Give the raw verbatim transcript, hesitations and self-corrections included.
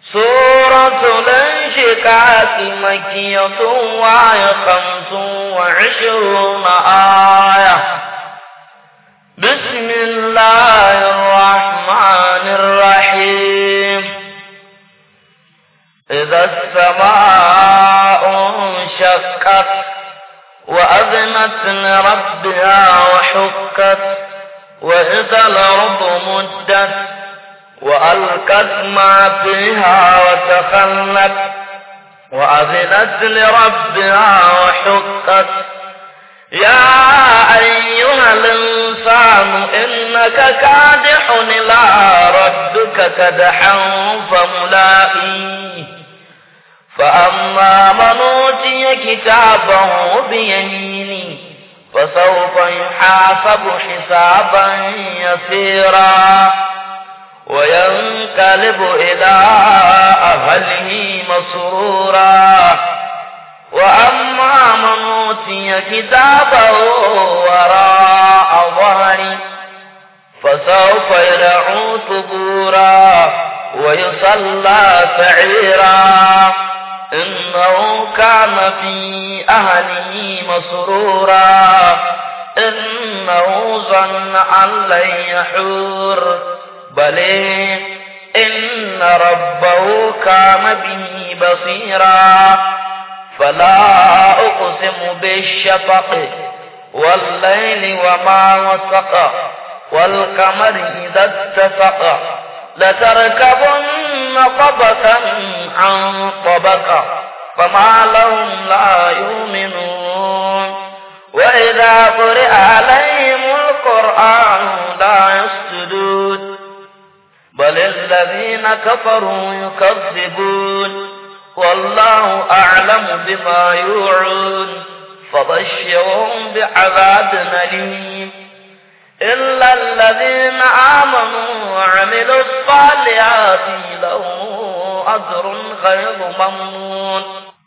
سورة الانشقاق مكية وهي خمس وعشرون آية. بسم الله الرحمن الرحيم. إذا السماء انشقت وأذنت لربها وحقت وإذا الأرض مدت وألقت ما فيها وتخلت وأذنت لربها وحقت. يا أيها الإنسان إنك كادح إلى ربك كدحا فملاقيه. فأما من أوتي كتابه بيمينه فسوف يحاسب حسابا يسيرا وينقلب إلى أهله مسرورا. وأما من أوتي كتابه وراء ظهره فسوف يدعو ثبورا ويصلى سعيرا إنه كان في أهله مسرورا إنه ظن أن لن يحور بل إن ربه كان به بصيرا. فلا أقسم بالشفق والليل وما وسق والقمر إذا اتسق لتركبن طبقا عن طبق فما لهم لا يؤمنون. وإذا قرئ عليهم القرآن لا يسجدون بل الذين كفروا يكذبون والله أعلم بما يوعون فبشرهم بعذاب أليم إلا الذين آمنوا وعملوا الصالحات لهم أجر غير ممنون